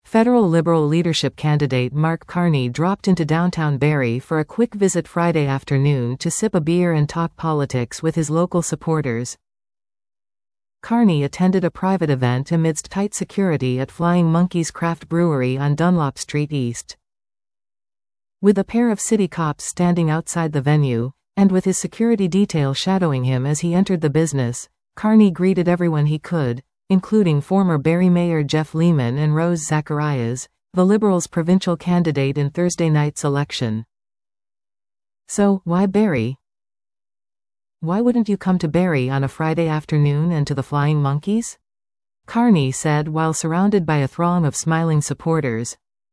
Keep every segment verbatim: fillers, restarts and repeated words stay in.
Federal Liberal leadership candidate Mark Carney dropped into downtown Barrie for a quick visit Friday afternoon to sip a beer and talk politics with his local supporters. Carney attended a private event amidst tight security at Flying Monkeys Craft Brewery on Dunlop Street East. With a pair of city cops standing outside the venue, and with his security detail shadowing him as he entered the business, Carney greeted everyone he could, including former Barrie Mayor Jeff Lehman and Rose Zacharias, the Liberals' provincial candidate in Thursday night's election. So, why Barrie? Why wouldn't you come to Barrie on a Friday afternoon and to the Flying Monkeys? Carney said while surrounded by a throng of smiling supporters.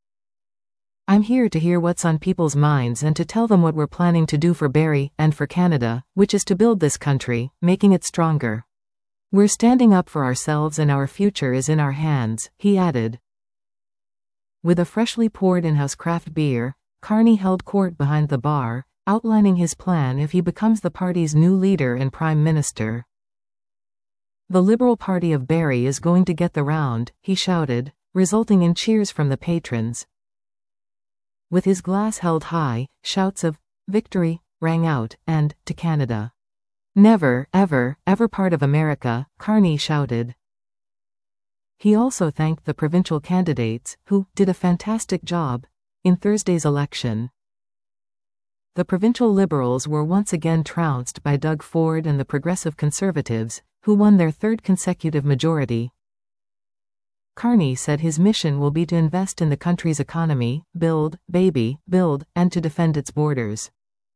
I'm here to hear what's on people's minds and to tell them what we're planning to do for Barrie, and for Canada, which is to build this country, making it stronger. We're standing up for ourselves and our future is in our hands, he added. With a freshly poured in-house craft beer, Carney held court behind the bar, outlining his plan if he becomes the party's new leader and prime minister. The Liberal Party of Barrie is going to get the round, he shouted, resulting in cheers from the patrons. With his glass held high, shouts of "Victory" rang out, and "To Canada." Never, ever, ever part of America, Carney shouted. He also thanked the provincial candidates, who did a fantastic job in Thursday's election. The provincial Liberals were once again trounced by Doug Ford and the Progressive Conservatives, who won their third consecutive majority. Carney said his mission will be to invest in the country's economy, build, baby, build, and to defend its borders.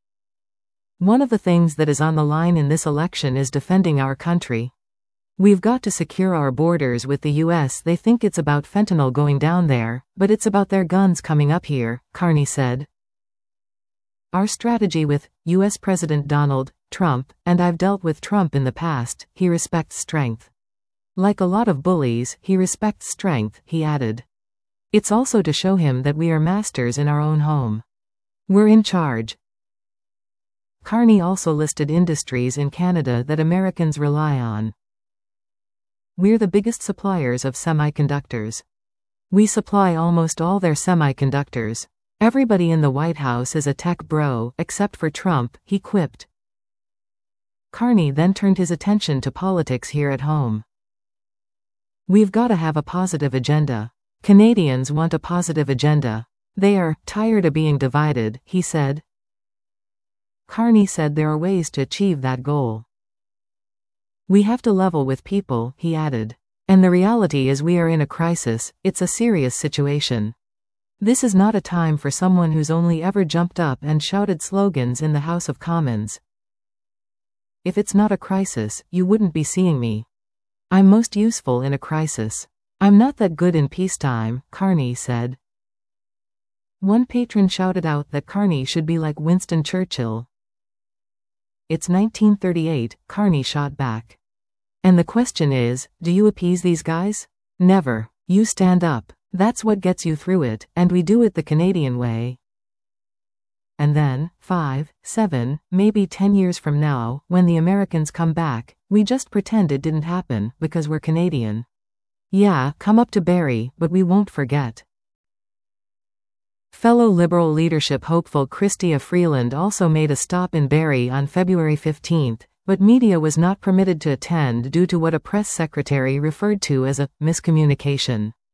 One of the things that is on the line in this election is defending our country. We've got to secure our borders with the U S They think it's about fentanyl going down there, but it's about their guns coming up here, Carney said. Our strategy with U S President Donald Trump, and I've dealt with Trump in the past, he respects strength. Like a lot of bullies, he respects strength, he added. It's also to show him that we are masters in our own home. We're in charge. Carney also listed industries in Canada that Americans rely on. We're the biggest suppliers of semiconductors. We supply almost all their semiconductors. Everybody in the White House is a tech bro, except for Trump, he quipped. Carney then turned his attention to politics here at home. We've got to have a positive agenda. Canadians want a positive agenda. They are tired of being divided, he said. Carney said there are ways to achieve that goal. We have to level with people, he added. And the reality is we are in a crisis, it's a serious situation. This is not a time for someone who's only ever jumped up and shouted slogans in the House of Commons. If it's not a crisis, you wouldn't be seeing me. I'm most useful in a crisis. I'm not that good in peacetime, Carney said. One patron shouted out that Carney should be like Winston Churchill. It's nineteen thirty-eight, Carney shot back. And the question is, do you appease these guys? Never. You stand up. That's what gets you through it, and we do it the Canadian way. And then, five, seven, maybe ten years from now, when the Americans come back, we just pretend it didn't happen, because we're Canadian. Yeah, come up to Barrie, but we won't forget. Fellow Liberal leadership hopeful Chrystia Freeland also made a stop in Barrie on February fifteenth, but media was not permitted to attend due to what a press secretary referred to as a miscommunication.